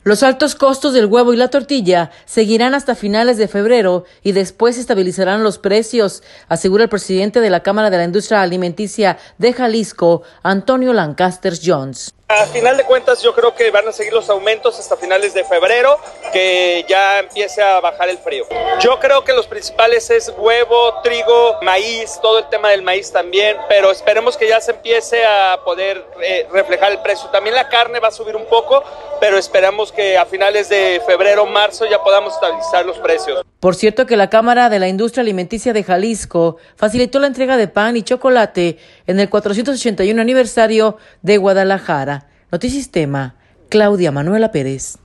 Los altos costos del huevo y la tortilla seguirán hasta finales de febrero y después se estabilizarán los precios, asegura el presidente de la Cámara de la Industria Alimenticia de Jalisco, Antonio Lancaster Jones. A final de cuentas, yo creo que van a seguir los aumentos hasta finales de febrero, que ya empiece a bajar el frío. Yo creo que los principales es huevo, trigo, maíz, todo el tema del maíz también, pero esperemos que ya se empiece a poder reflejar el precio. También la carne va a subir un poco, pero esperamos que a finales de febrero, marzo ya podamos estabilizar los precios. Por cierto que la Cámara de la Industria Alimenticia de Jalisco facilitó la entrega de pan y chocolate en el 481 aniversario de Guadalajara. Notisistema, Claudia Manuela Pérez.